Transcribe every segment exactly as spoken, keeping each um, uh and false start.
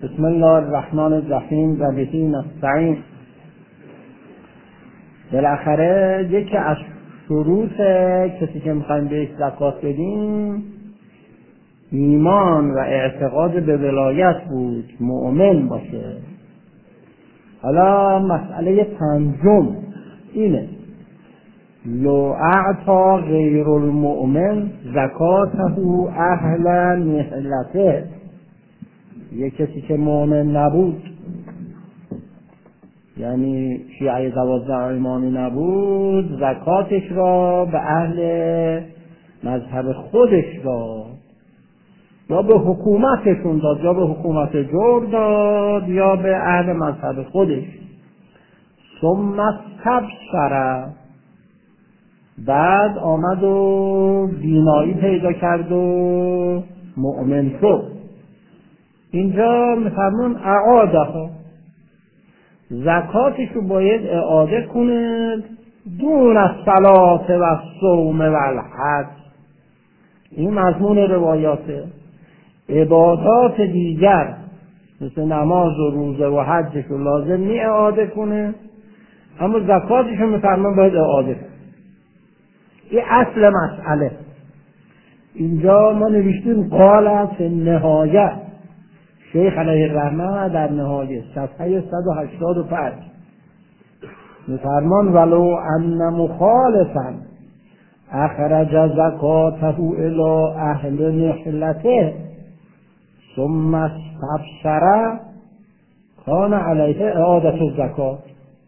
بسم الله الرحمن الرحیم و به نستعین. بالاخره یکی از شروط کسی که میخوایم بهش زکات بدیم ایمان و اعتقاد به ولایت بود، مؤمن باشه. حالا مسئله پنجم اینه: لو اعطا غیر المؤمن زکاته اهل نحلته. یک کسی که مؤمن نبود، یعنی شیعه دوازده ایمانی نبود، زکاتش را به اهل مذهب خودش داد، یا به حکومتشون داد، یا به حکومت جور داد، یا به اهل مذهب خودش. ثم استبشر، بعد آمد و بینایی پیدا کرد و مؤمن شد. اینجا میفرمون اعاده ها، زکاتش رو باید اعاده کنه دون الصلاة و الصوم و الحج. این مضمون روایاته. عبادات دیگر مثل نماز و روزه و حجش رو لازم نی اعاده کنه، اما زکاتش رو میفرمون باید اعاده کنه. این اصل مسئله. اینجا ما نوشتیم قال فی النهایه، شیخ علیه الرحمه در نهایه صفحه صد و هشتاد و پنج میفرمان ولو ان مخالفا اخرج زکاته الی اهل نحلته ثم استبشر کان علیه اعاده الزکات.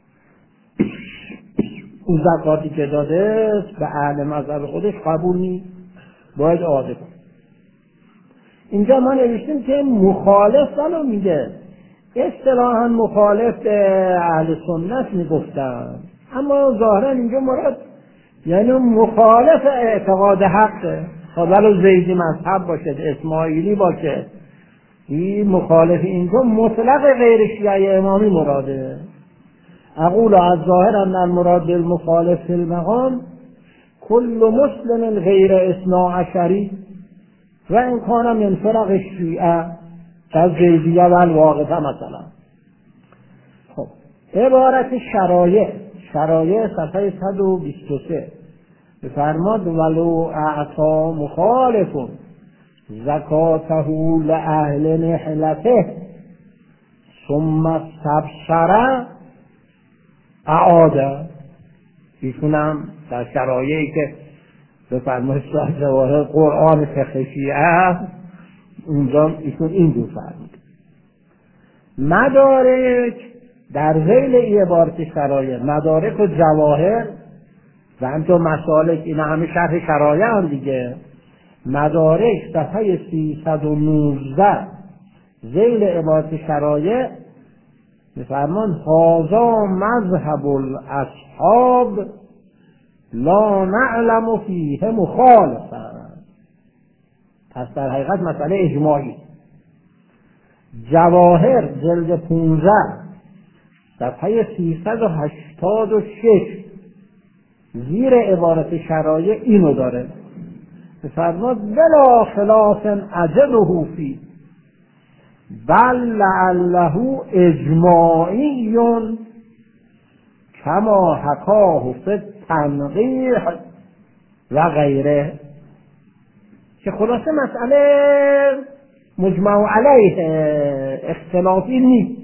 اون زکاتی که داده به اهل مذهب خودش قبول نیست، باید اعاده کنه. اینجا ما نوشتیم که مخالف ولو میگه، اصطلاحاً مخالف اهل سنت میگفتن، اما ظاهرا اینجا مراد یعنی مخالف اعتقاد حقه. ولو زیدی مذهب باشه، اسماعیلی باشه، این مخالف اینجا مطلق غیر شیعه امامی مراده. اقول از ظاهر ان المراد بالمخالف فی المقام کل مسلم غیر اثنا عشری و این کانم من فرق الشیعه از زیدیه و الواقفه مثلا. خب عبارت شرایع شرایع صفحه صد و بیست و سه بفرماد ولو اعطا مخالف زکاته لأهل نحلته ثم استبشر اعاده. ایشونم در شرایعی که بفرمایید صاحب جواهر قرآن فقه شیعه اونجا ایشون این دو فرمود. مدارک در ذیل این عبارت شرایع، مدارک و جواهر و همچون مسالک، این همه شرح شرایع هم دیگه. مدارک صفحه سیصد و نوزده ذیل عبارت شرایع میفرمان هذا مذهب الاصحاب لا نعلم فیه مخالفا. پس در حقیقت مسئله اجماعی. جواهر جلد پانزده صفحه سیصد و هشتاد و شش زیر عبارت شرایع اینو داره، بفرماد بلا خلاف اجله فی بل لعله اجماعی کما حکاه فی تنقیح و غیره. که خلاصه مسئله مجمع علیه، اختلافی نیست.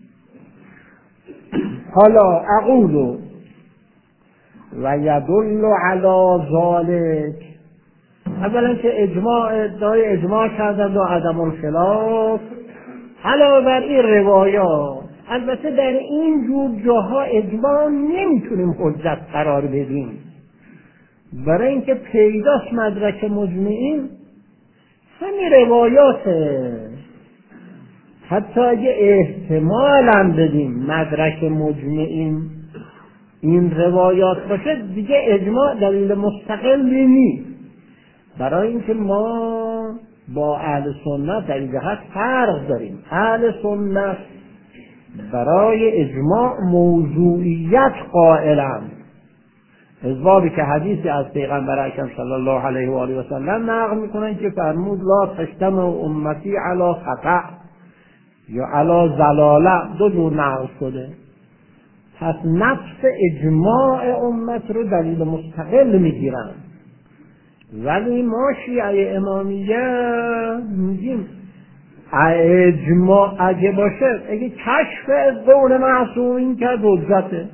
حالا اقول و یدل علی ذلک، اولا که اجماع ادعای اجماع کردند و عدم الخلاف. علاوه بر این روایات، البته در این جور جاها اجماع نمیتونیم حجت قرار بدیم، برای اینکه پیداست مدرک مجمعین همین روایاته. حتی اگه احتمال هم بدیم مدرک مجمعین این روایات باشه، دیگه اجماع دلیل مستقلی نیست. برای اینکه ما با اهل سنت در این جهت فرق داریم. اهل سنت برای اجماع موضوعیت قائلند، از بابی که حدیثی از پیغمبر اکرم صلی الله علیه و آله و سلم نقل میکنن که فرمود لا تجتمع امتی علی خطأ، یا علا زلاله دو جور نقل شده. پس نفس اجماع امت رو دلیل مستقل میگیرن، ولی ما شیعه امامیه میگیم اجماع اگه باشه، اگه کشف قول معصومین که حجته.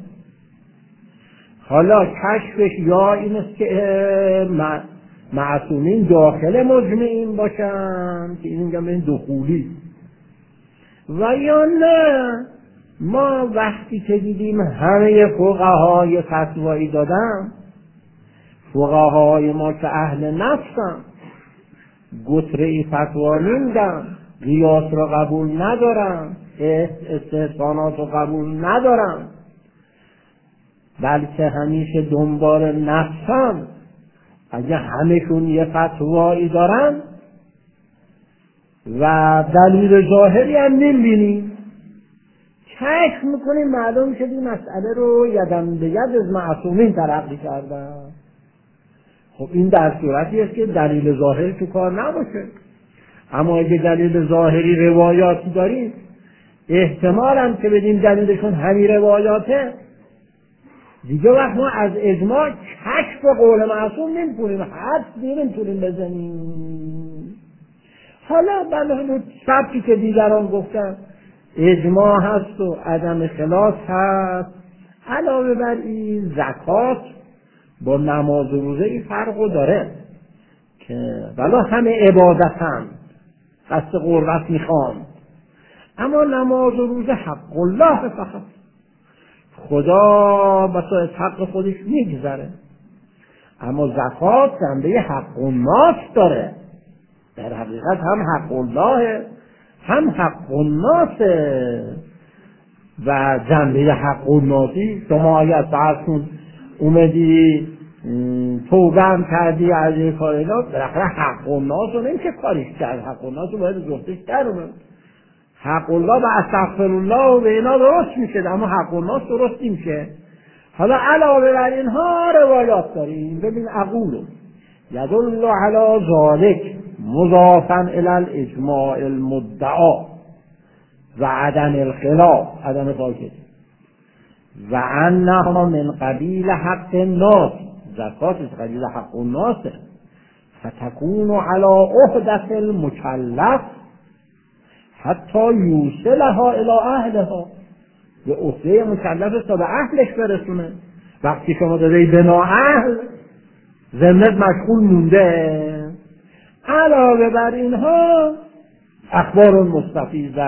حالا کشفش یا این است که معصومین داخل مجمعین باشن که این میگم این دخولی، و یا نه ما وقتی که دیدیم همه فقهای فتوایی دادن، فقهای ما که اهل نفسن گتره فتوا نمیدن، قیاس را قبول ندارن، استحسانات را قبول ندارن، بلکه همیشه دنبال نفسن. اگه همشون یه فتوایی دارن و دلیل ظاهری هم نمیبینیم، کشف میکنیم معلوم شد این مسئله رو یدم به ید از معصومین تلقی کردن. خب این در صورتی است که دلیل ظاهری تو کار نباشه. اما اگه دلیل ظاهری روایاتی داریم، احتمال هم که بدیم دلیلشون همین روایاته، دیگه وقت ما از اجماع کشف قول معصوم نمی‌کنیم، حد نمی‌تونیم بزنیم. حالا بله سبکی که دیگران گفتن اجماع هست و عدم خلاف هست، علاوه بر این زکات با نماز و روزه این فرقو داره که بلا همه عبادت هم قصد قربت میخوان، اما نماز و روزه حق الله فقط، خدا بسا حق خودش میگذره. اما زکات جنبه حق الناس داره، در حقیقت هم حق الله هم حق الناسه. و جنبه حق الناسی شما اگر فرض کن اومدی توبه هم کردی از این کار اینا، بالاخره حق الناس رو نمیشه کاریش کرد، حق الناس رو باید جفتش در اومد. حق الله و استغفر الله و به اینا درست میشه، اما حق الناس درست نمیشه. حالا علاوه بر اینها روایات داریم. ببین اقولو یدل علی ذالک مضافا الی الاجماع المدعا و عدم الخلاف، عدم فاکت، و انها من قبیل حق الناس، زکات از قبیل حق الناس، فتكون على عهدة المکلف حتی یوصلها الی اهلها، به عهده مکلف تا به اهلش برسونه. وقتی شما داری به نااهل ذمت مشغول مونده. علاوه بر اینها اخبار مستفیضه.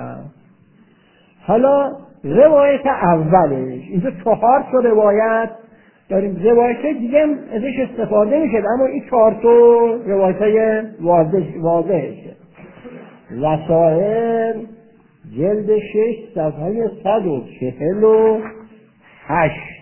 حالا روایت اولش، اینجا چهار تا روایت داریم، روایت دیگه ازش استفاده میشه، اما این چهار تا روایت های واضح واضحشه. وسائل جلد شش صفحه صد و چهل و هشت.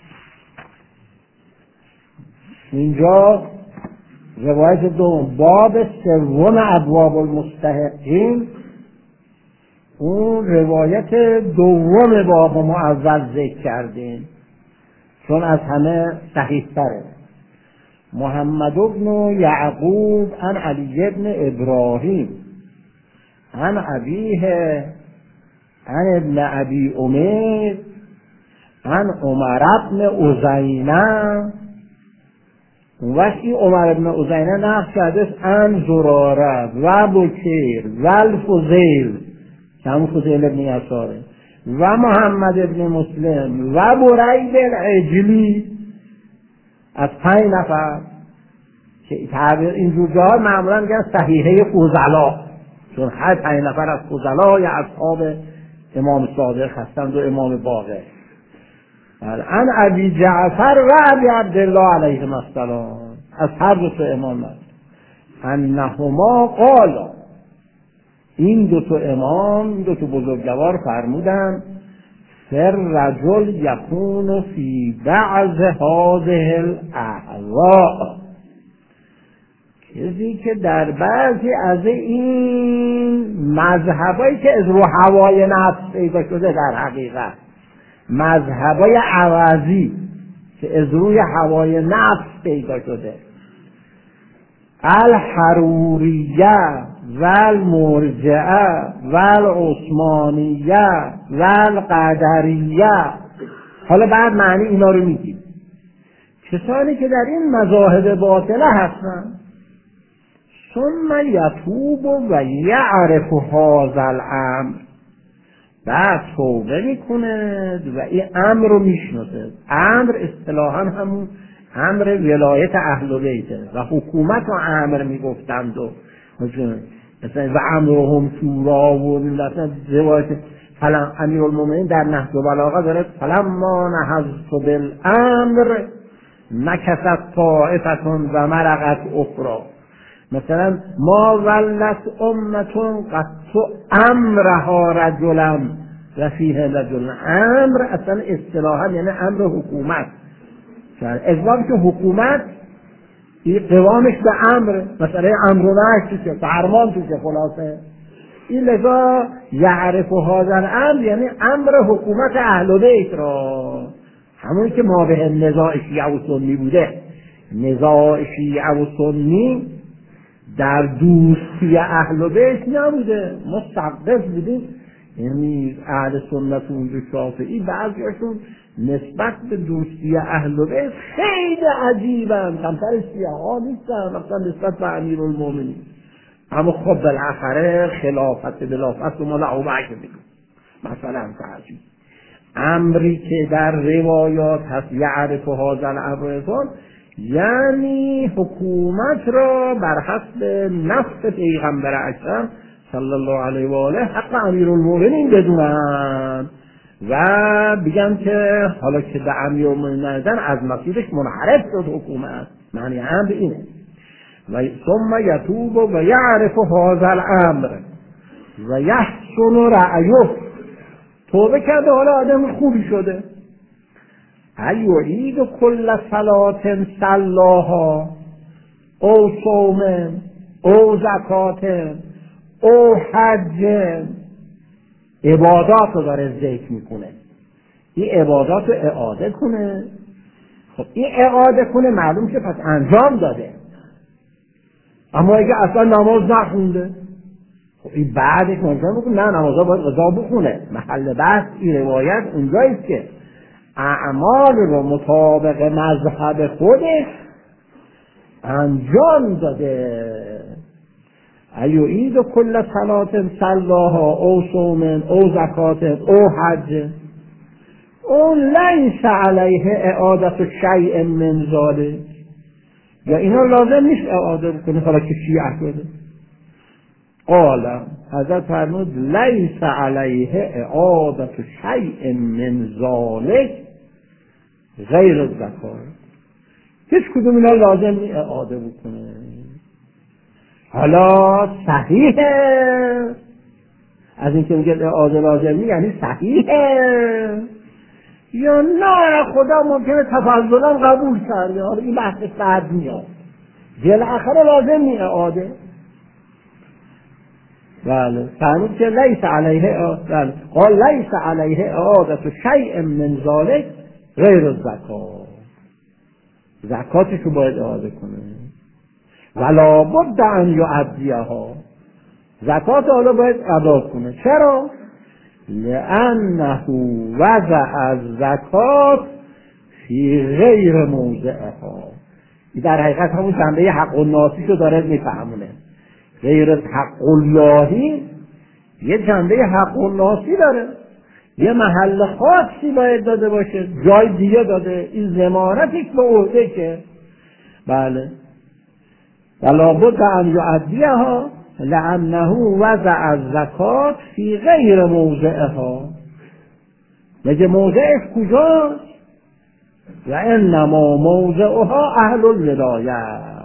اینجا روایت دوم، باب سوم ابواب المستحقین، اون روایت دوم باب ما اول ذکر کردیم چون از همه صحیح تره. محمد بن یعقوب عن علی بن ابراهیم عن ابیه عن ابن ابی امیر عن عمر بن ازینه. وقتی عمر بن ازینه نقل کرده عن زراره و بکیر و الفضیل که همون فضیل ابن یساره و محمد ابن مسلم و برید العجلی، از پنج نفر که تعبیر اینجور جاها معمولا میگن صحیحه فضلا، چون هر پنج نفر از فضلا یا اصحاب امام صادق هستند و امام باقر. عن ابی جعفر و ابی عبدالله علیهم السلام، از هر دو تا امام انهما قالا، این دو تا امام، این دو تا بزرگوار فرمودن فر رجل یکون فی بعض هذه الاهواء، کسی که در بعضی از این مذهبایی که از رو هوای نفس پیدا شده، در حقیقت مذهبای عوضی که از روی هوای نفس پیدا شده، الحروریه و المرجعه و العثمانیه و القدریه. حالا بعد معنی اینا رو میگیم. کسانی که در این مذاهب باطله هستن، ثم یتوب و یعرف هذا الامر، بعد توبه میکنه و این امر رو میشناسه. امر اصطلاحا همون امر ولایت اهل بیته و حکومت رو امر میگفتند و مثلا و امرهم شورا و مثلا روایت فلان امیرالمومنین در نهج البلاغه داره فلما نهضت بالامر نکست طائفة و مرقت اخرى. مثلا ما ولت امتون قط امرها رجلا و فیه رجل. امر اصلا اصطلاحا یعنی امر حکومت. ازوام که حکومت قوامش به امر، مثلا امر و نهی توشه، فرمان توشه، خلاصه این لذا یعرف هذا الامر یعنی امر حکومت اهل بیت را، همونی که ما به نزاع شیعه و سنی بوده. نزاع شیعه و سنی در دوستی اهل بیت نبوده، مستقل بودیم. یعنی اهل سنت و شافعی بعضیشون نسبت به دوستی اهل بیت خیلی عجیبن، کمتر شیعه ها نیستن مثلا نسبت به امیرالمومنین. اما خب بالاخره خلافت بلافت و مال ابوبکر میگه مثلا تعجب. امری که در روایات هست یعرف هذا الامر یعنی حکومت را بر حسب نفس پیغمبر اکرم صلی الله علیه و آله حق امیرالمومنین بدونن و بگن که حالا که به امیرالمومنین ندن از مسیرش منحرف شد حکومت. معنی امر اینه. و ثم یتوب و یعرف هذا الامر و یحسن رأیه. توبه کرده، حالا آدم خوبی شده. ایعید کل صلاة صلاها او صوم او زکات او حج. عبادات رو داره ذکر میکنه. این عبادات رو اعاده کنه. خب این اعاده کنه معلوم که پس انجام داده، اما اگه اصلا نماز نخونده خب این بعدش انجام بکنه. نه، نمازها باید قضا بخونه. محل بحث این روایت اونجاییست که اعمال رو مطابق مذهب خودش انجام داده. ایعید کل صلاة صلاها او صوم او زکات او حج او لیس علیه اعادت شیء من ذلک. یا اینا لازم نیست اعاده بکنه حالا که شیعه شده. قال حضرت فرمود لیس علیه اعادت شیء من ذلک غیر الزکات. هیچ کدوم اینا لازم نیست اعاده بکنه. حالا صحیحه از اینکه میگه اعاده لازم نیست یعنی صحیحه یا نه خدا ممکنه تفضلا قبول کرده. حالا این بحث بعد میاد. بالاخره لازم نیست اعاده. بله فرمود که لیس علیه اعاده. قال لیس علیه اعادت شیء من ذلک غیر الزکات. زکاتش رو باید اعاده کنه. ولا بد ان یؤدیها. زکات حالا باید ادا کنه. چرا؟ لانه وضع الزکات فی غیر موضعها. در حقیقت همون جنبه حق الناسی رو داره میفهمونه. غیر حق اللهی یه جنبه حق الناسی داره، یه محل خاصی باید داده باشه، جای دیگه داده. این ضمانتی که به عهده که بله ولا بد ان یؤدیها لانه وضع الزکات فی غیر موضعها. میگه موضعش کجاست؟ و انما موضعها اهل الولایه.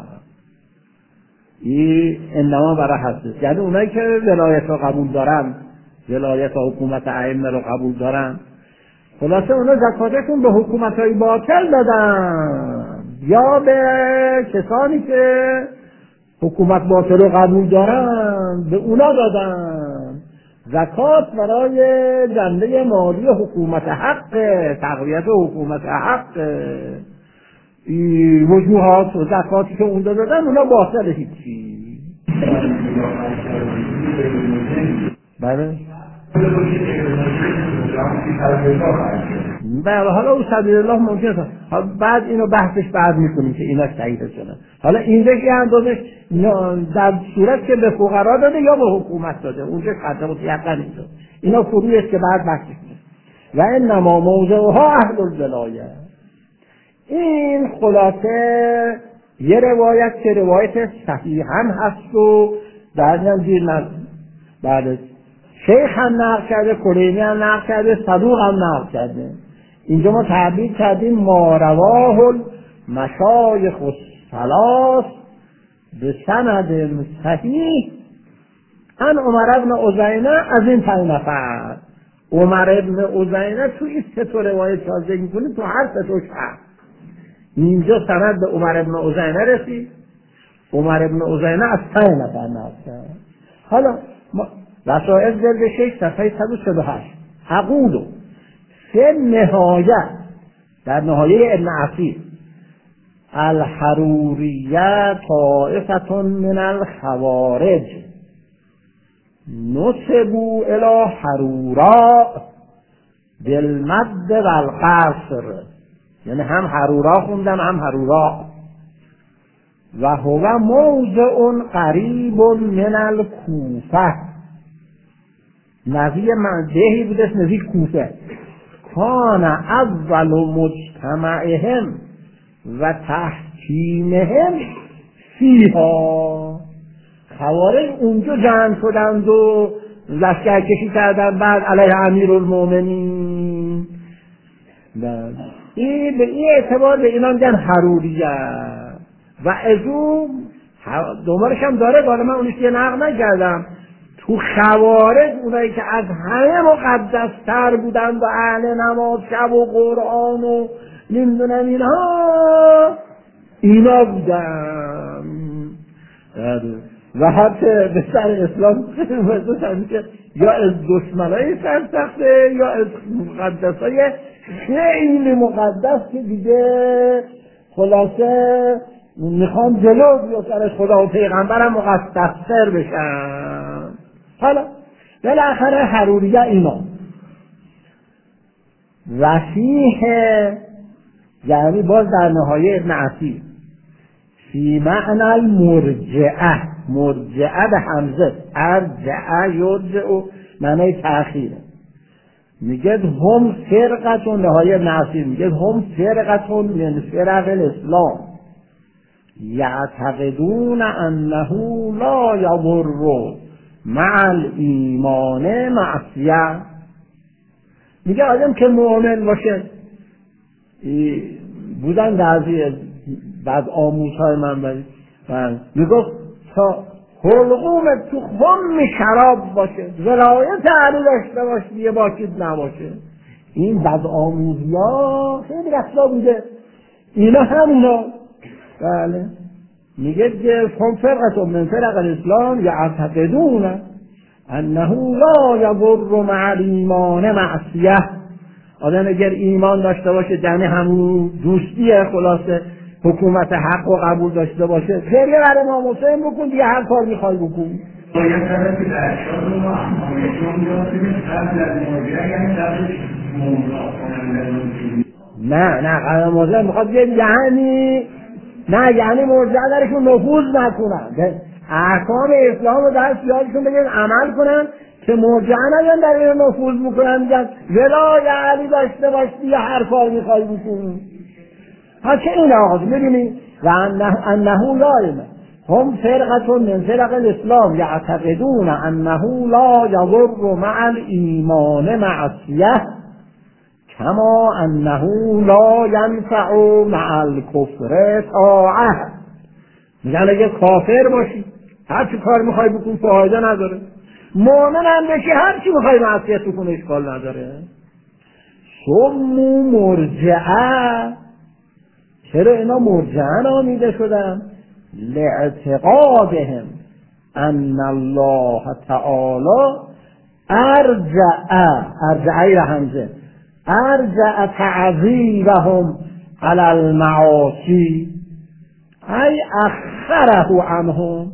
این انما برای هست یعنی اونایی که ولایت رو قبول دارن، ولایت و حکومت ائمه رو قبول دارن، خلاصه اونا زکاتشون به حکومت های باطل دادن یا به کسانی که حکومت باطل رو قبول دارن به اونا دادن. زکات برای جنبه مالی حکومت حق، تقویت حکومت حق. وجوهات و زکاتی که اون دادن اونا باطل هیچی. بله بله حالا او سبیل الله ممکنه بعد اینو بحثش بعد میکنیم که اینا صحیح شدن. حالا اینجا که اندازش در صورت که به فقرا داده یا به حکومت داده اونجا قطعا متیقن نیست. اینا فروعی است که بعد بحثش میشه. و انما موضعها اهل الولایه. این خلاصه یه روایت که روایت صحیح هم هست و در نزدیک بعد شیخ هم نقل کرده، کلینی هم نقل کرده، صدوق هم نقل کرده. اینجا ما تعبیر کردیم ما رواه المشایخ الثلاث به سند صحیح ان عمر بن عزینه از این پنج نفر. عمر بن عزینه تو این سه تا روایت که ذکر می‌کنیم تو هر سه تاش هست. اینجا سند به عمر بن عزینه رسید، عمر بن عزینه از پنج نفر نقل کرد. حالا رسائل جلد شش صفحه صد و سی و هشت اقول فی نهایه در نهایه ابن عصیر الحروریه طائفة من الخوارج نسبوا الی حرورا بالمد والقصر، یعنی هم حرورا خوندن هم حرورا. و هو موضع قریب من الکوفه، نزدیک منزهی بودش نزدیک کوفه. کان اول مجتمعهم و تحکیمهم فیها، خوارج اونجا جمع شدند و لشکرکشی کردند بعد علیه امیرالمومنین. این به این اعتبار به اینا میگن حروریه. و ازو دوبارش هم داره، بالا من اونش یه نقل نکردم، تو خوارج اونایی که از همه مقدستر بودن و اهل نماز شب و قرآن و نمیدونم اینها اینا بودن. و حتی به سر اسلام مثل که یا از دشمنای سرسخته یا از مقدسای خیلی مقدس که دیگه خلاصه میخوان جلو بیفتن خدا و پیغمبرم مقدستر بشن. حالا بالاخره حروریه اینا وفیه، یعنی باز در نهایه ابن عصیر فی معنی المرجعه، مرجعه به حمزه ارجعه یرجع و معنی تأخیره. میگه هم فرقتون، نهایه ابن عصیر میگه هم فرقتون من فرق الاسلام یعتقدون انه لا یضر مع الایمان معصیه. میگه آدم که مؤمن باشه، بودن بعضی بعد آموزهای من بری میگفت تا حلقوم تو خم شراب باشه ولایت علی داشته باشه یه باکید نباشه. این بعد آموزی ها خیلی رسلا بوده، اینا همونا. بله میگه که هم فرقتون من فرق الاسلام یعتقدون انه لا یضر مع الایمان معصیه. آدم اگر ایمان داشته باشه دنه همون دوستیه، خلاصه حکومت حق و قبول داشته باشه خیلی برای امام حسین بکن دیگه، هر کار میخوای بکن. نه نه قدم موضوع میخواد یعنی نه یعنی مرجعه درشون نفوذ نکنن، احکام اسلام رو در سیاستشون بگن عمل کنن که مرجعه نگن در این نفوذ میکنن، میگن ولای علی داشته باشی یا هر کار میخوای بکنی. ها چه این آقا ببینید و انه لایمه هم فرقتون من فرق الاسلام یعتقدون انه لا یضر مع الایمان معصیه کما انه لا ینفع مع الکفر طاعه. میگن اگه کافر باشی هر چی کار میخوای بکن فایده نداره، مؤمن هم بشی هر چی میخوای معصیت بکن اشکال نداره. سمو مرجعه، چرا اینا مرجعه نامیده شدن؟ لاعتقادهم ان الله تعالی ارجع، ارجعی رحمزه ارجع تعذیبهم علی المعاصی ای اخره عنهم.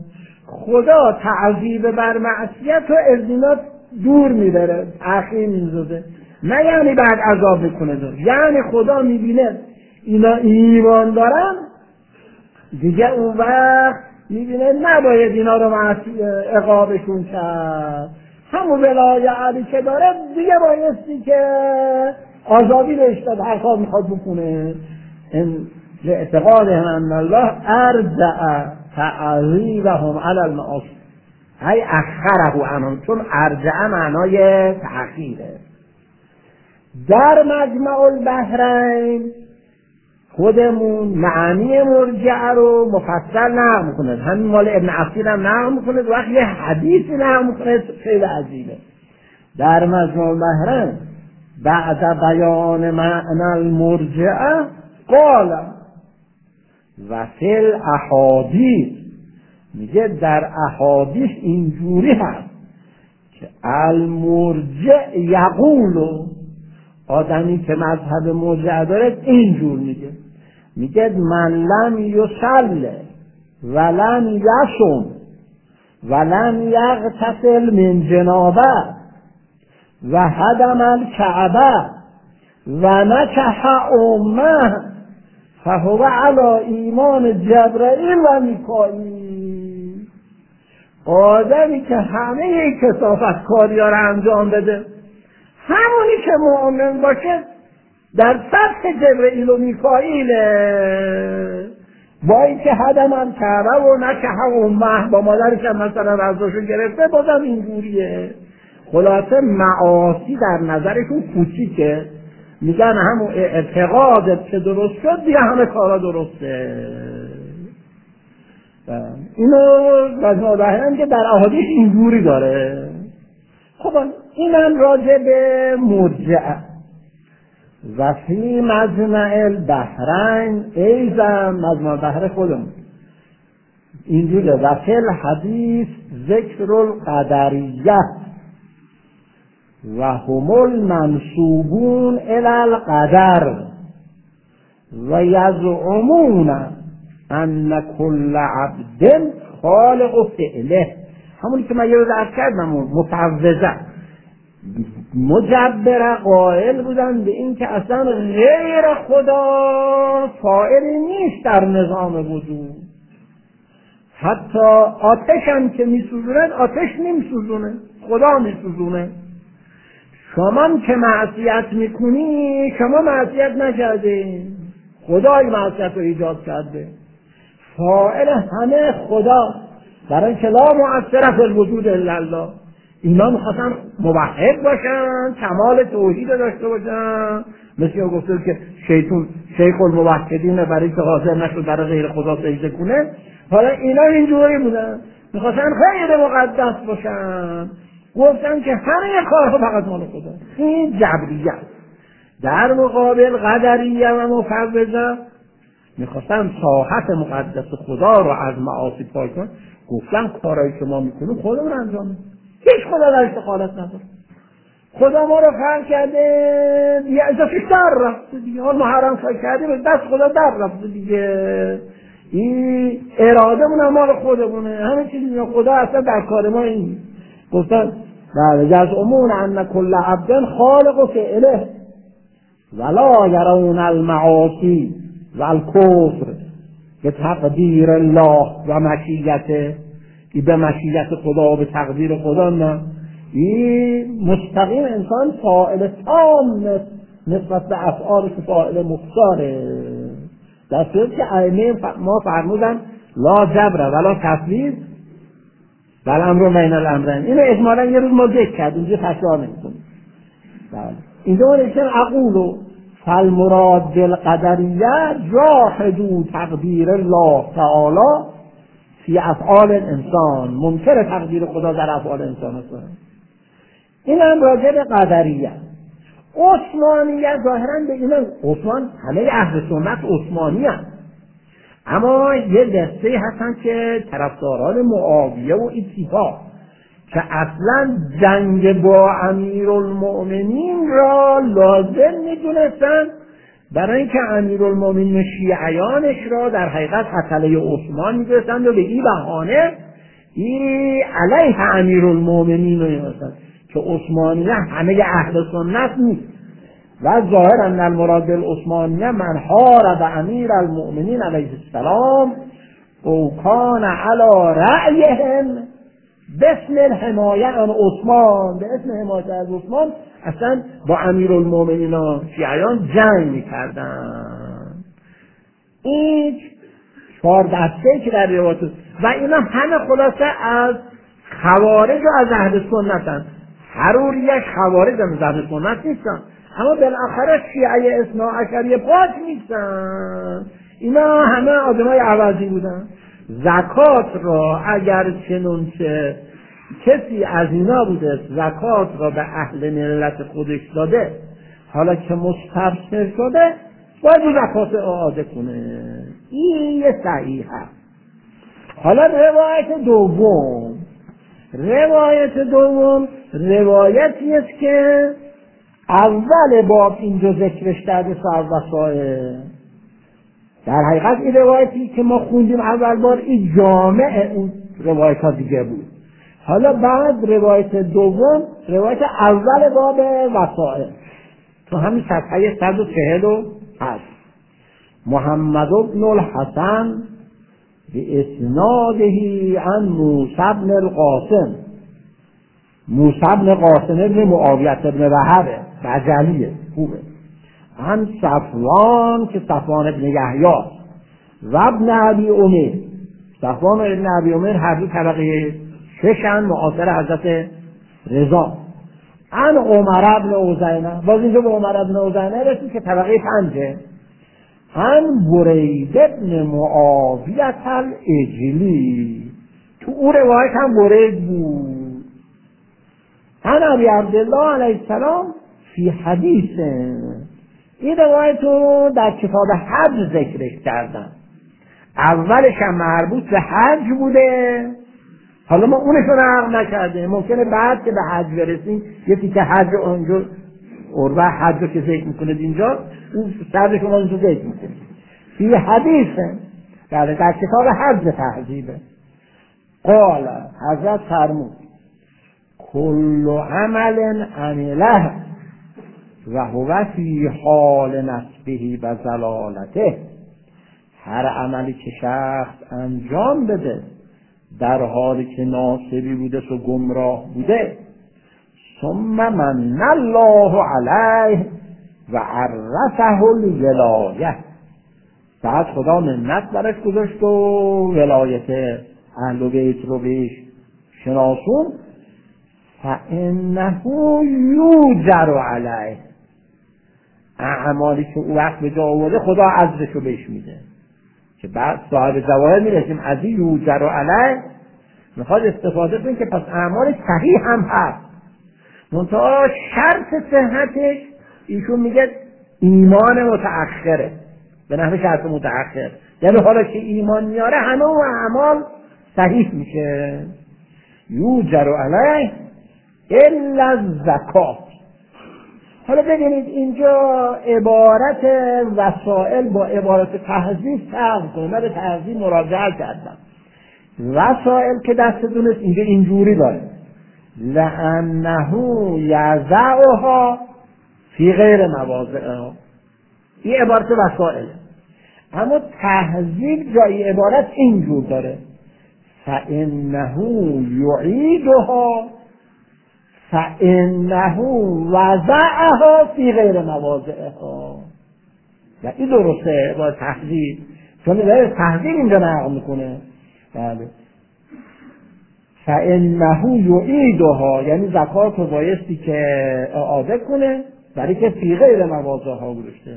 خدا تعذیب بر معصیت و از اینا دور میبره، تأخیر میذاره، نه یعنی بعد عذاب میکنه داره. یعنی خدا میبینه اینا ایمان دارن دیگه، اون وقت میبینه نباید اینا رو عقابشون کرد، همون ولای علی که داره دیگه بایستی که آزادی بهش داد، هر کار میخواد بکنه. این اعتقاد ان الله ارجع تعذیبهم علی المعاصی ای اخره عنهم، چون ارجع معنای تأخیره. در مجمع البحرین خودمون معانی مرجع رو مفصل نقل میکنه، همین مال ابن عصیر هم نقل میکنه، وقتی یه حدیثی نقل میکنه خیلی عجیبه. در مجمع البحرین بعد بیان معنی المرجع قال و فی الاحادیث، میگه در احادیث اینجوری هست که المرجع یقولو، آدمی که مذهب مرجع داره اینجور میگه، میگه من لم یصلی ولم یصم ولم یغتسل من جنابه و هدم الکعبه و نکح امه فهو علی ایمان جبرائیل و میکائیل. آدمی که همه کثافت کاری ها رو انجام بده، همونی که مؤمن باشه در سطح جبرائیل و میکائیله، با اینکه هدم الکعبه و نکح امه، با مادرش هم مثلا رضاشو گرفته، بازم اینجوریه. خلاصه معاصی در نظرشون کوچیکه، میگن همون اعتقادت که درست شد دیگه همه کارا درسته. اینو مجموع البحرین که در احادیث اینجوری داره. خب اینم راجع به مرجع. و فی مجمع البحرین ایضا مجموع البحر خودمون اینجوره و فی الحدیث ذکر القدریه و هم المنسوبون الی القدر و یزعمون ان کل عبد خالق فعله. همونی که من یه روز عرض کردم، مفوضه مجبره قائل بودن به این که اصلا غیر خدا فاعلی نیست در نظام وجود. حتی آتش هم که میسوزونه آتش نمیسوزونه، خدا میسوزونه. شما که معصیت میکنی، شما معصیت نکرده، خدای معصیت رو ایجاد کرده، فاعل همه خدا، برای که لا مؤثر فی الوجود الا الله. اینا میخواستن موحد باشن، کمال توحید داشته باشن، مثل گفته که شیطان شیخ الموحدینه برای که حاضر نشد برای غیر خدا سجده کنه. حالا اینا اینجوری بودن، میخواستن غیر مقدس باشن، گفتن که همه کارها فقط مال خدا. این جبریه. در مقابل قدریه و مفوضه میخواستن ساحت مقدس خدا رو از معاصی پاک کنن، گفتن کارهایی که ما میکنیم خودمون انجام میدیم، هیچ خدا درش دخالت نداره. خدا ما رو خلق کرده یه اضافه در رفته دیگه، حال ما حرام خلق کردیم دست خدا در رفته دیگه، این اراده مون مال خودمونه، همه چیزی خدا اصلا در کار ما این. گفتن یزعمون ان کل عبد خالق فعله ولا یرون المعاصی و الکفر به تقدیر الله و مشیته، ای به مشیت خدا و به تقدیر خدا نه. این مستقیم انسان فاعل تام نسبت به افعال که فاعل مختاره، در صورتی که ائمه ما فرمودن لا جبر ولا تفویض بل امر بین الامرین. اینو اجمالا یه روز ما ذکر کردیم، اینجا تکرار نمی‌کنیم. بله اینجا ما نوشتن اقولو فالمراد بالقدریه جاحدوا تقدیر الله تعالی فی افعال انسان، منکر تقدیر خدا در افعال انسان هستن. این هم راجع به قدریه. عثمانیه ظاهرا به اینا، عثمان همه اهل سنت عثمانی هستن، اما یه دسته هستن که طرفداران معاویه و اتفاق که اصلا جنگ با امیرالمؤمنین را لازم میدونستن برای اینکه امیرالمؤمنین شیعیانش را در حقیقت قتله عثمان میدونستند و به این بهانه این علیه امیرالمومنین و که عثمانیه همه اهل سنت نیست و ظاهر ان المراد بالعثمانیه من حارب امیر المؤمنین علیه السلام او کان علی رأیهم باسم الحمایه عن عثمان، به اسم حمایت از عثمان اصلا با امیرالمومنین و شیعیان جنگ میکردن. این چهار دسته که در روایت و اینا همه خلاصه از خوارج و از اهل سنتن. حروریش خوارج از اهل سنت نیستن، اما بالاخره شیعه اثنا عشری پاک نیستن، اینا همه آدمای عوضی بودن. زکات را اگر چنانچه کسی از اینا بوده زکات را به اهل ملت خودش داده، حالا که مستبصر شده باید زکات اعاده کنه. این یه صحیحه. حالا روایت دوم، روایت دوم روایتی است که اول باب اینجا ذکرش کرده صاحب وسائل. در حقیقت این روایتی که ما خوندیم اول بار این جامع اون روایت ها دیگه بود. حالا بعد روایت دوم روایت اول باب وسائل تو همین صفحه صد و چهل و هشت. محمد بن الحسن به اسنادهی عن موسی بن القاسم، موسی بن قاسم ابن معاویه ابن وهب بجلیه خوبه، عن صفوان که صفوان ابن یحیی و ابن ابی عمر، صفوان ابن ابی عمر هر دو طبقه ششن معاصر حضرت رضا، عن عمر بن عزینه، باز اینجا به عمر بن عزینه رسید که طبقه پنجه، عن برید ابن معاویه الاجلی، تو او روایت هم برید بود، عن ابی عبدالله علیه السلام فی حدیث. این روایت رو در کتاب حج ذکرش کردن، اولش هم مربوط به حج بوده، حالا ما اونش رو نقل نکرده، ممکنه بعد که به حج برسیم یکی که حج اونجا عربه حج رو که ذکر میکنه اینجا اون سردش رو اونجا ذکر میکنه فی حدیثه، در کتاب حج تهذیبه. قال حضرت فرمود کل عمل عمله و هو فی حال نسبه و ضلالته، هر عملی که شخص انجام بده در حالی که ناصبی بوده و گمراه بوده، ثم من الله علیه و عرفه الولایه، بعد خدا منت برش گذاشت و ولایت اهل بیت رو بهش شناسون، فانه یوجر علیه، اعمالی که او وقت به جا آورده خدا عزش رو بهش میده، که بعد صاحب جواهر میرسیم از این یوجر علیه میخواد استفاده کنیم که پس اعمال صحیح هم هست، منتها شرط صحتش ایشون میگه ایمان متأخره، به نحو شرط متأخر، یعنی حالا که ایمان میاره همه اون اعمال صحیح میشه. یوجر علیه الا الزکات. حالا ببینید اینجا عبارت وسائل با عبارت تهذیب فرق کنه، من به تهذیب مراجعه کردم، وسائل که دستتون است اینجا اینجوری داره لأنه یضعها فی غیر مواضعها، این عبارت وسائل، اما تهذیب جای عبارت اینجور داره فانه یعیدها فانه وضعها فی غیر مواضعها، و این درسته با تهذیب، چون داره تهذیب اینجا نقل میکنه. بله فانه یعیدها یعنی زکات رو بایستی که اعاده کنه برای که فی غیر مواضعها گذاشته.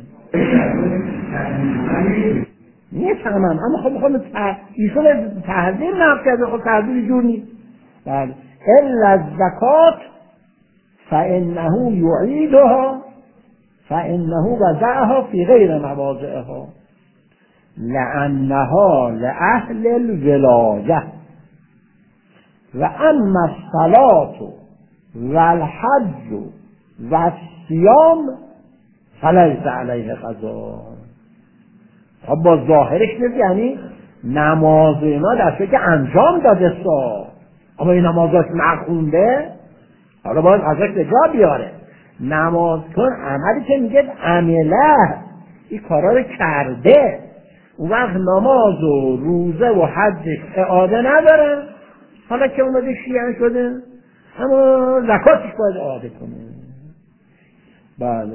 میفهمم اما خب میخوام ایشون تهذیب نقل کرده، خب تهذیب جور نیست. بله الا الزکات فانه یعیدها فانه وضعها فی غیر مواضعها لانها لاهل الولایه و اما الصلاة و الحج و الصیام فلیس علیه قضا. خب با ظاهرش نیست، یعنی نماز اینا دسته که انجام داده سا، اما این نمازاش نخونده، حالا باید ازش به جا بیاره. نماز کن عملی که میگه عمله، این کارا رو کرده، اون وقت نماز و روزه و حجش اعاده نداره، حالا که اومده شیعه شده، اما زکاتش باید اعاده کنه. بله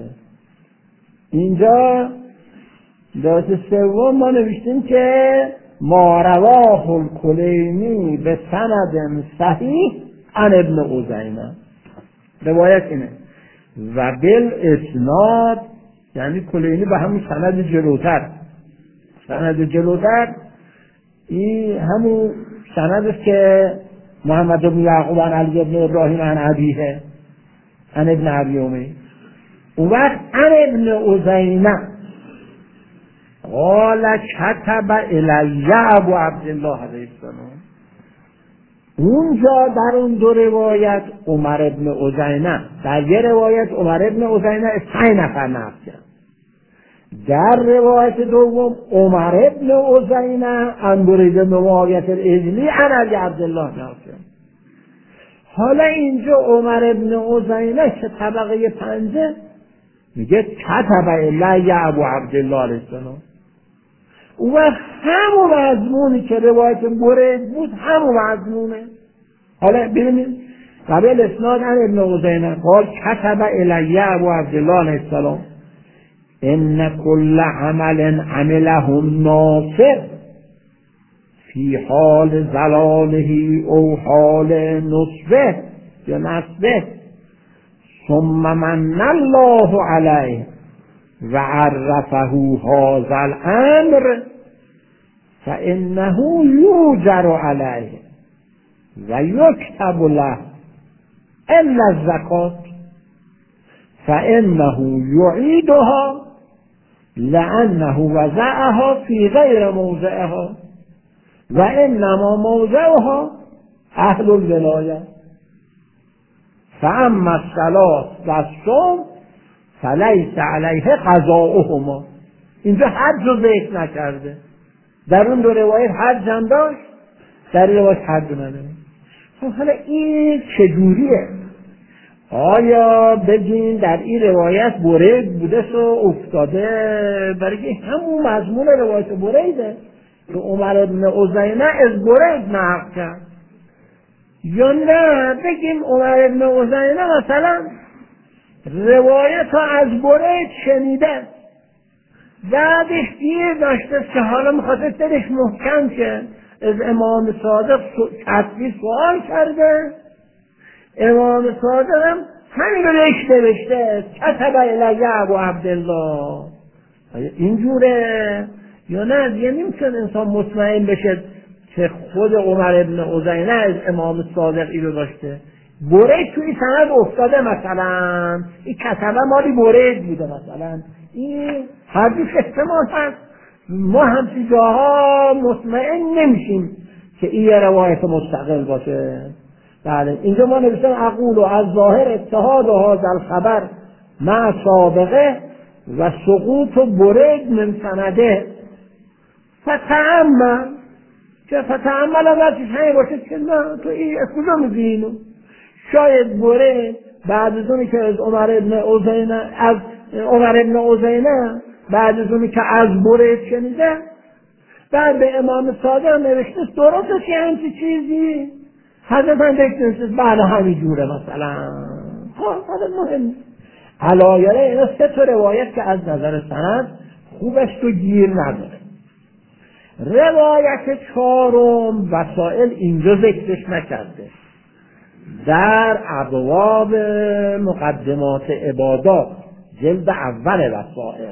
اینجا درس سوم ما نوشتیم که ما رواه الکلینی به سند صحیح عن ابن عزینه، روایت اینه و بل اسناد، یعنی کلینی به همون سند جلوتر، سند جلوتر این همون سند است که محمد بن یعقوب عن علی بن ابراهیم عن ابیه عن ابن ابی اون وقت عن ابن عزینه قال کتب الی ابو عبدالله علیه السلام. اونجا در اون دو روایت عمر ابن عزینه، در یه روایت عمر ابن عزینه سه نفر نقل کرد، در روایت دوم عمر ابن عزینه عن برید بن معاویه الازلی عن علی عبدالله نقل کرد. حالا اینجا عمر ابن عزینه که طبقه پنجه میگه کتب الی ابو عبدالله علیه السلام، و همون مضمونی که روایت برید بود همون مضمونه. حالا ببینید قبل اسناد عن ابن عزینه قال کتب الی ابو عبدالله علیه السلام ان کل عمل عمله الناصر فی حال زلاله او حال نصبه یا نصبه ثم من الله علیه و عرفه هذا الامر فانه یوجر علیه و یکتب له الا الزکات فانه یعیدها لانه وضعها فی غیر موضعها و انما موضعها اهل الولایه فاما الصلاة و الصوم فلیس علیه قضاؤهما. اینجا حج رو ذکر نکرده، در اون دو روایت حج هم داشت، در روایت حج نداره. حالا این چجوریه؟ آیا بگین در این روایت برید بوده و افتاده برای که همون مضمون روایت بریده که عمر ابن عزینه از برید نقل کرد، یا نه بگیم عمر ابن عزینه مثلا روایت ها از برید شنیده، بعدش دیر داشته که حالا میخواسته دلش محکم که از امام صادق تصویر سوال کرده، امام صادق هم همین رو نشته نوشته کتب الی ابو عبدالله. اینجوره یا نه؟ دیگه نمیتونه انسان مطمئن بشه که خود عمر ابن عزینه از امام صادق این رو داشته. برید توی سند افتاده مثلا این کتبه مالی برید بوده مثلا، این حدیث احتمال هست، ما همچی جاها مطمئن نمیشیم که این یه روایت مستقل باشه. بله اینجا ما نوشتن اقول و از ظاهر اتحاد و هذا الخبر مع سابقه و سقوط و برید من سنده فتعمل، که فتعمل هم ورچش همین باشه که نه تو این کجا میگی اینو؟ شاید برید بعد از اونی که از عمر ابن عزینه از عمر ابن عزینه بعد از اونی که از برید شنیده بعد به امام صادق نوشته درسته که همچی چیزی حضرت هم بکنیست بعد همین جوره مثلا. خب حالا مهم علایره اینا سه تا روایت که از نظر سند خوبش تو گیر نداره. روایت چهارم وسائل اینجا ذکرش نکرده، در ابواب مقدمات عبادات جلد اول وسائل،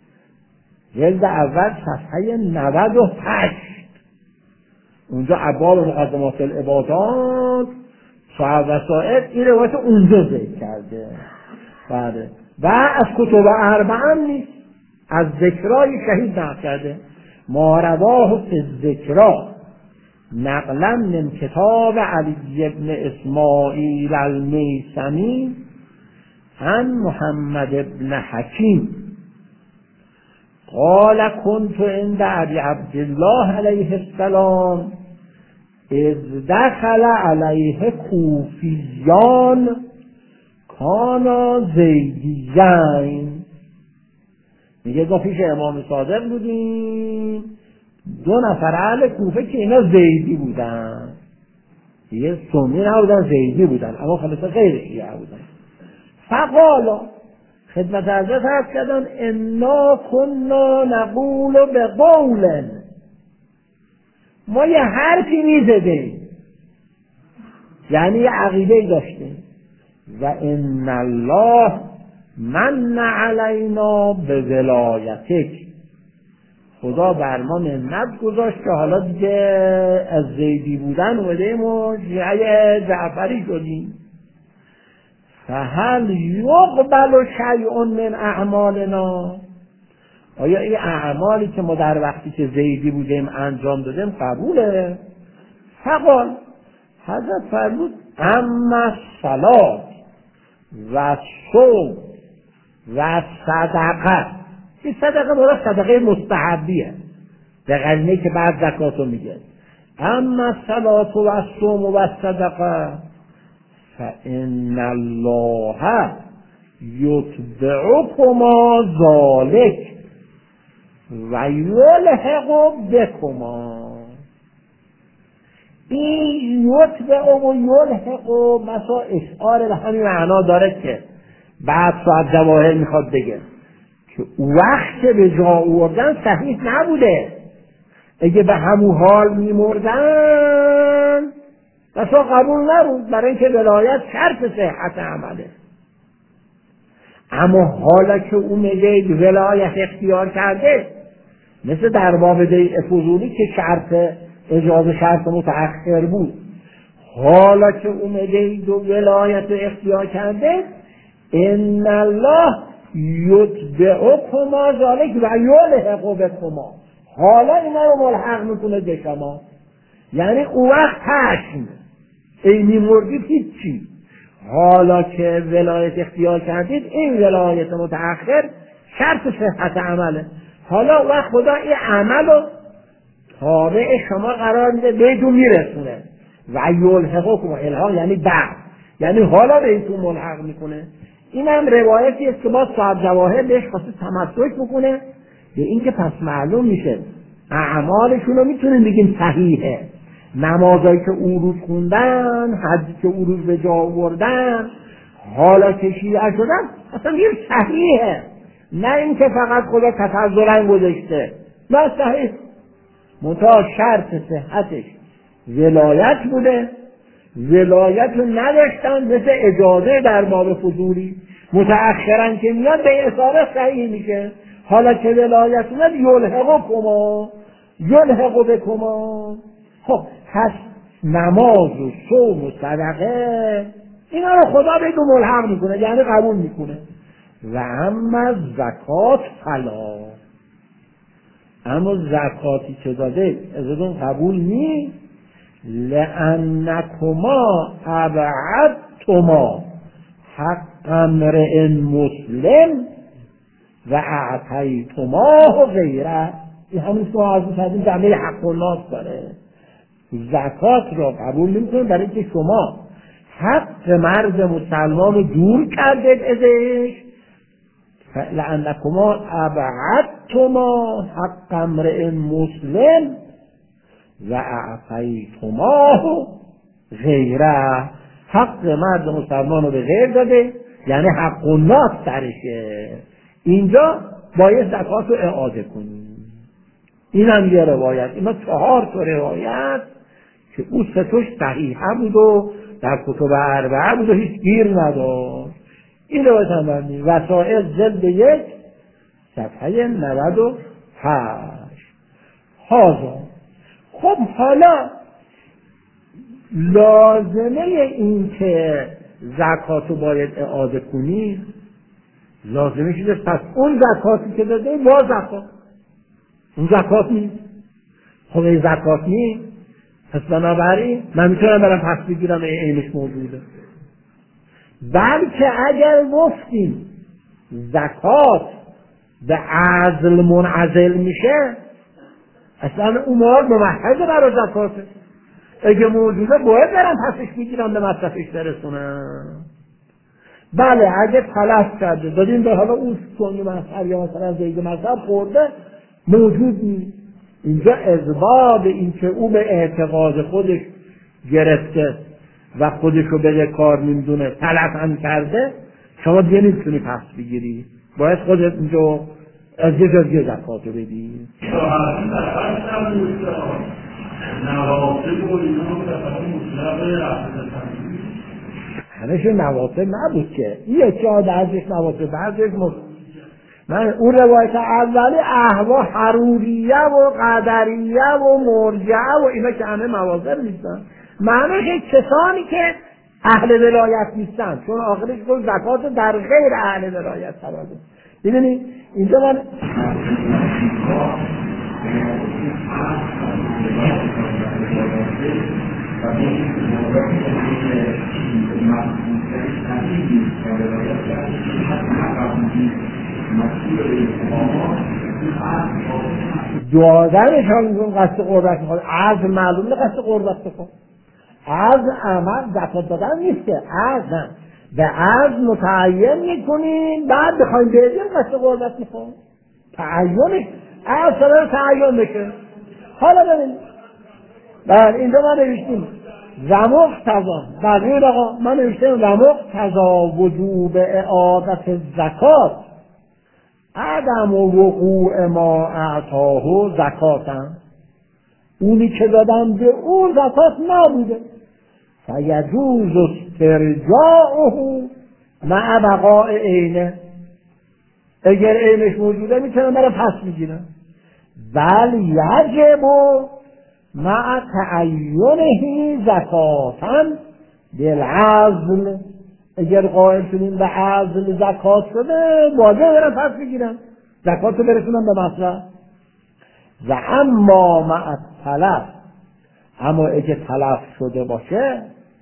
جلد اول صفحه نود و هشت، اونجا ابواب مقدمات العبادات صاحب وسائل این روایت اونجا ذکر کرده. بله و از کتب اربعه هم نیست، از ذکرای شهید نقل کرده. ما رواه فی الذکرا نقلا من کتاب علی بن اسماعیل المیثمی عن محمد بن حکیم قال كنت عند ابی عبدالله علیه السلام اذ دخل علیه کوفیان کانا زیدیین. میگه ما پیش امام صادق بودیم، دو نفر اهل کوفه که اینا زیدی بودن، دیگه سنی نبودن، زیدی بودن، اما خلاصه غیر شیعه بودن. فقالا خدمت حضرت عرض کردن انا کنا نقول به قول، ما یه حرفی میزدیم، یعنی یه عقیده داشتیم. و ان الله من علینا به ولایتک، خدا بر ما منت گذاشت که حالا دیگه از زیدی بودن اومدیم و شیعه جعفری شدیم. فهل یقبل شیء من اعمالنا، آیا این اعمالی که ما در وقتی که زیدی بودیم انجام دادیم قبوله؟ فقال حضرت فرمود اما صلات و صوم و صدقه، این صدقه مراد صدقه مستحبیه به قرینه که بعد زکاتو میگه. اما صلات و صوم و صدقه فان الله یتبعکما ذلک و یلحق بکما. این یتبع و یلحق مثلا اشعار به همین معنا داره که بعد صاحب جواهر میخواد بگه که وقت به جا آوردن صحیح نبوده، اگه به همون حال میمردن مثلا قبول نبود، برای اینکه ولایت شرط صحت عمله. اما حالا که اومده ولایت اختیار کرده، مثل در باب دیع فضولی که شرط اجازه شرط متأخر بود، حالا که اومده دو ولایت اختیار کرده ان الله یتبعکما ذلک و یلحق بکما، حالا اینا رو ملحق میکنه به شما، یعنی اون وقت حشم ای میمردید هیچی، حالا که ولایت اختیار کردید این ولایت متأخر شرط صحت عمله، حالا وقت خدا این عمل رو تابع شما قرار میده بهتون میرسونه. و یلحقکم، الحاق یعنی بعد، یعنی حالا بهتون ملحق میکنه. این هم روایتی است که با صاحب جواهر بهش خاصه تمسک بکنه به این که پس معلوم میشه اعمالشون رو میتونیم بگیم صحیحه، نمازایی که اون روز خوندن، حجی که اون روز به جا آوردن، حالا که شیعه شدن، اصلا میگیم صحیحه، نه اینکه فقط خدا تفضلا گذاشته، نه صحیح. منتها شرط صحتش ولایت بوده، ولایت رو نداشتن، مثل اجازه در باب فضولی متأخرن که میاد به اصاره صحیح میشه، حالا که ولایت اومد یلحق کما یلحق بکما. خب پس نماز و صوم و صدقه اینا رو خدا به دو ملحق میکنه، یعنی قبول میکنه. و اما زکات فلا، اما زکاتی که داده ازتون قبول نیست، لأنکما ابعدتما حق امرئ مسلم و اعطیتماه غیره. این همین که ما عرض کردیم جمعه حق الناس داره. زکات را قبول نمی‌کنه برای اینکه شما حق مرد مسلمان دور کردید ازش، لأنکما ابعدتما حق امرئ مسلم و اعطیتماه غیره، حق مرد مسلمان رو به غیر داده، یعنی حق الناس سرشه، اینجا باید زکات رو اعاده کنیم. این هم یه روایت، اینا چهار تا روایت که او ستوش صحیحه بود و در کتب اربعه بود و هیچ گیر نداشت. این روایت هم برمید وسائل جلد یک صفحه نود و هشت. حاضر. خب حالا لازمه این که زکاتو باید اعاده کنی، لازمه شده پس اون زکاتی که داده با زکات، اون زکات نیست. خب این زکات نیست، پس بنابراین من میتونم برم پس بگیرم این اینش موجوده. بلکه اگر گفتیم زکات به عزل منعزل میشه، اصلا اون مواد ممحض برای زکاته. اگه موجوده باید برن پسش بگیرن به مصرفش برسونن. بله اگه تلف کرده دادیم به حالا اون سنی مذهب یا مثلا زید مذهب خورده موجود نیست، اینجا اثبات این که او به اعتقاد خودش گرفته و خودش رو به کار نمیدونه تلف هم کرده، شما دیگه نمیتونی پس بگیری، باید خودت اینجا از یه جزگه زکات رو بدی. همه‌ش نواسط نبود که این یکی ها درزش نواسط درزش مست... من اون روایت اولی احوا حروریه و قدریه و مرجعه و اینا که همه موازر نیستن، معنیش کسانی که اهل ولایت نیستن، چون آخرش گفت زکات در غیر اهل ولایت تبادل. ببینید اینجا من دعادنش هم قصد قربت میخواد، عزم معلوم نه قصد قربت بکن، عزم عمل زکات دادن نیست که، عزم به عزم متعین میکنیم بعد بخوایم بدیم قصد قربت میخواد، تعینش اصلا تعین بشه. حالا ببینید بله اینجا ما نوشتیم ومقتضا، بقیه آقا ما نوشتیم ومقتضا وجوب اعادت زکات عدم وقوع ما اعطاه زکاتن، اونی که دادن به اون زکات نبوده، فیجوز استرجاعه مع بقاء عینه، اگر عینش موجوده میتونن برای پس میگیرن، بل یجب مع تعینه زکاتن بالعزل، اگر قائل شدیم به عزل زکات شده واجب برن پس بگیرن زکات رو برسونن به مصرف. و اما مع تلف، اما اگه تلف شده باشه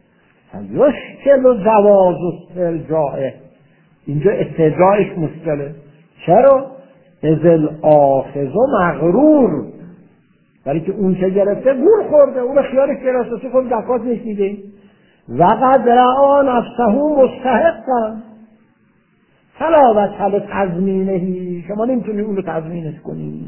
یشکل جواز استرجاعه، اینجا استرجاعش مشکله. چرا؟ اذ الاخذ مغرور، برای که اون که گرفته گول خورده، اون خیالش گرفته خود زکات نشیده و قد رعا نفسه مستحقا فلا وجه تضمینه، شما نمیتونی اون رو تضمینش کنی.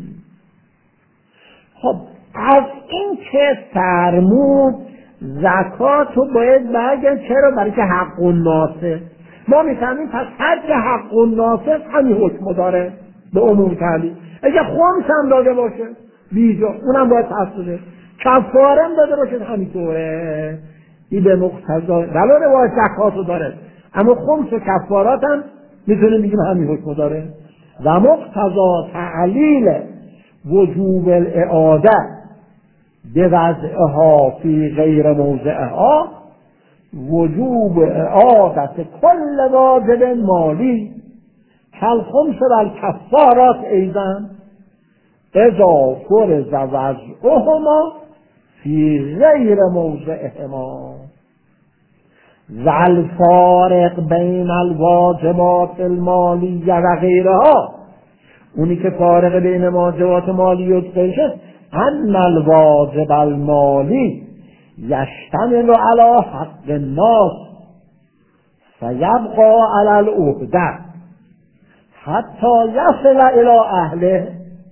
خب از این که فرمود زکات رو باید برگرد، چرا؟ برای که حق الناسه، ما میفهمیم پس هر که حق الناسه همین حکم داره به عموم تعلیم. اگه خمس هم داده باشه بیجا اونم باید پس بده، کفارم داده باشه همینطوره، این به مقتضا ولو روایت زکات رو داره، اما خمس و کفارات هم میتونیم بگیم همین حکم داره. و مقتضا تعلیل وجوب الاعاده به وضعها فی غیر موضعها وجوب اعادت کل واجب مالی کالخمس و الکفارات ایضا اذا فرض وضعهما فی غیر موضعهما و الفارق بین الواجبات المالیه و غیرها، اونی که فارق بین واجبات مالی و غیرش ان الواجب المالی یشتمل علی حق الناس فیبقى علی العهده حتی یصل الی اهله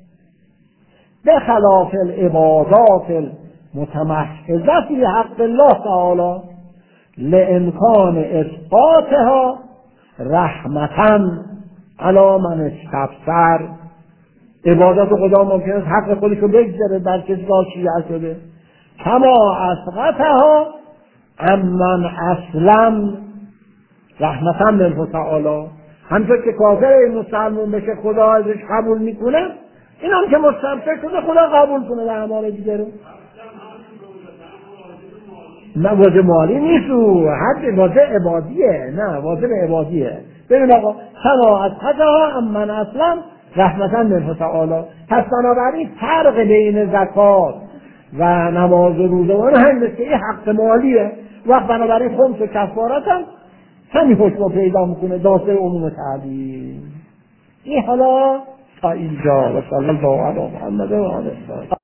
بخلاف العبادات المتمحضه فی حق الله تعالی لامکان اسقاطها رحمتا علی من استبصر. عبادت خدا ممکن است حق خودش رو بگذره در کسی که شیعه شده، کما اسقطها امن اسلم رحمتا منه تعالی، همطور که کافر مسلمون بشه خدا ازش قبول میکنه، این هم که مستبصر شده خدا قبول کنه در اعمال دیگه رو. نه واجب مالی نیست، حد واجب عبادیه، نه واجب عبادیه. ببین آقا کما اسقطها امن اسلم رحمتا منه تعالی، پس بنابراین فرق بین زکات و نماز و روزه و همین که این حق مالیه، وقت بنابراین خمس و کفارات هم همین حکم پیدا میکنه داخل عموم تعلیم. این حالا اینجا و صلی الله علی محمد و آله